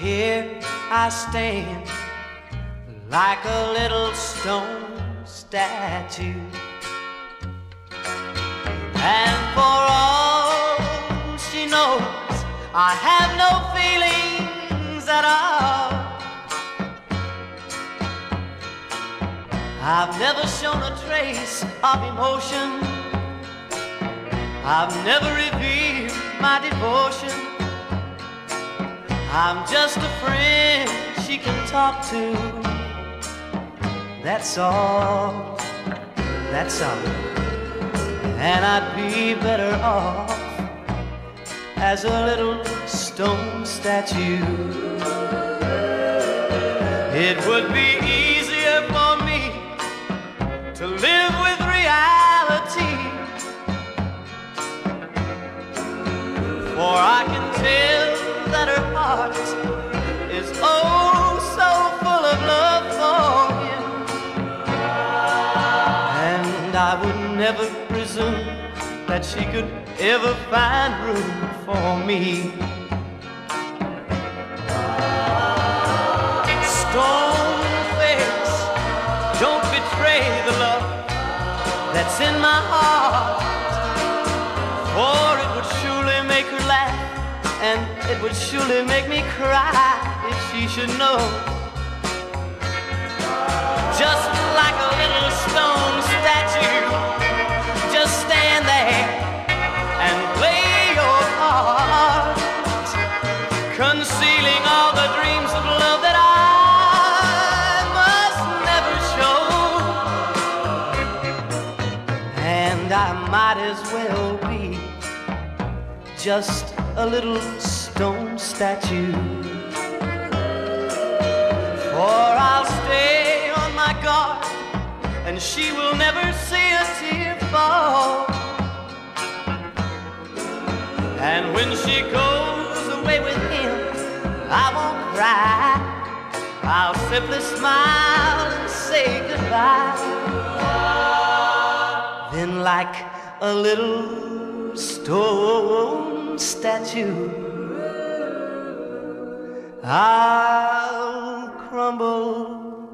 Here I stand like a little stone statue, and for all she knows, I have no feelings at all. I've never shown a trace of emotion. I've never revealed my devotion. I'm just a friend she can talk to. That's all, that's all. And I'd be better off as a little stone statue. It would be easier for me to live with reality, for I can tell that her heart is oh so full of love for him. And I would never presume that she could ever find room for me. Stone face, don't betray the love that's in my heart, for it would surely make her laugh, and it would surely make me cry if she should know. Just like a little stone statue, just stand there and play your part, concealing all the dreams of love that I must never show. And I might as well be just a little stone statue, for I'll stay on my guard, and she will never see a tear fall. And when she goes away with him, I won't cry. I'll simply smile and say goodbye. Then like a little stone statue, I'll crumble